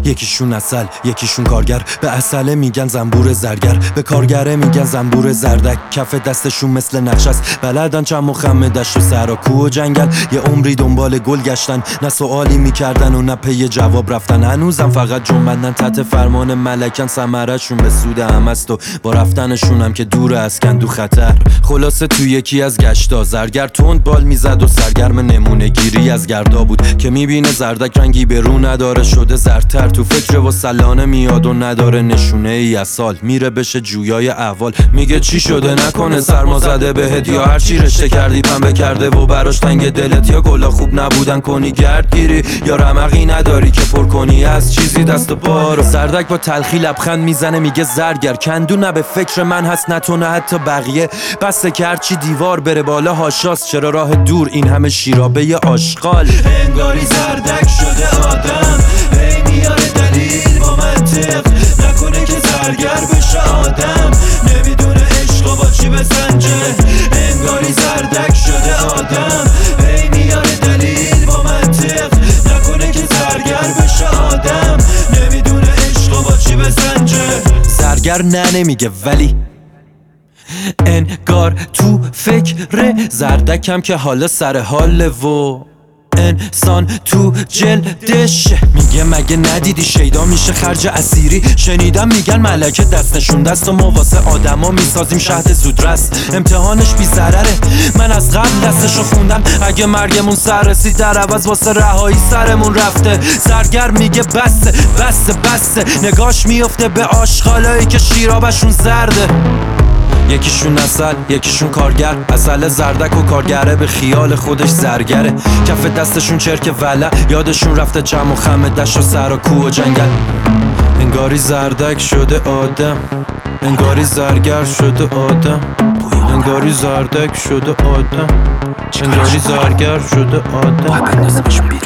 یکیشون اصل یکیشون کارگر، به اصله میگن زنبور زرگر، به کارگره میگن زنبور زردک. کف دستشون مثل نقش است، بلدن چند مخمه دشت و سرا کوه و جنگل. یه عمری دنبال گل گشتن، نه سوالی میکردن و نه پی جواب رفتن. هنوزم فقط جنبندن تحت فرمان ملکن، ثمرشون به سود هم است و با رفتنشون هم که دور از کندو خطر. خلاصه تو یکی از گشتا زرگر تند بال میزد و سرگرم نمونه گیری از گردا بود که میبینه زردک رنگی به رو نداره، شده زرتر. تو فکر و سلانه میاد و نداره نشونه ای از سال. میره بشه جویای احوال، میگه چی شده نکنه سرما زده بهت، یا هرچی رشته کردی پنبه کرده و براش تنگ دلت، یا گلا خوب نبودن کنی گردگیری، یا رمقی نداری که پر کنی از چیزی دست و پا رو. زردک با تلخی لبخند میزنه میگه زرگر کندو نه به فکر من هست نه تو نه حتی بقیه، بسته که هرچی دیوار بره بالا هاشاست، چرا راه دور این همه شیرابه ی آشغال. انگاری زردک شده آدم، هی میاره دلیل با منطق، نکنه که زرگر بشه آدم، نمیدونه عشقو با چی بسنجه. انگاری زردک شده آدم، هی میاره دلیل با منطق، نکنه که زرگر بشه آدم، نمیدونه عشقو با چی بسنجه. زرگر نه نمیگه ولی انگار تو فکر زردکم که حالا سر حاله و انسان تو جلدش. میگه مگه ندیدی شیدا میشه خرج اسیری؟ شنیدم میگن ملکه دست نشون دست و ما واسه آدما میسازیم شهد زودرس. امتحانش بی ضرره، من از قبل دستشو خوندم، اگه مرگمون سر رسید در عوض واسه رهایی سرمون رفته. زرگر میگه بسه بسه بسه، نگاش میفته به آشغالایی که شیرابشون زرده. یکیشون اصل یکیشون کارگر، اصل زردک و کارگره به خیال خودش زرگره. کف دستشون چرک ولع، یادشون رفته چم و خم دشت و سر و کوه و جنگل. انگاری زردک شده آدم، انگاری زرگر شده آدم، انگاری زردک شده آدم، انگاری زرگر شده آدم.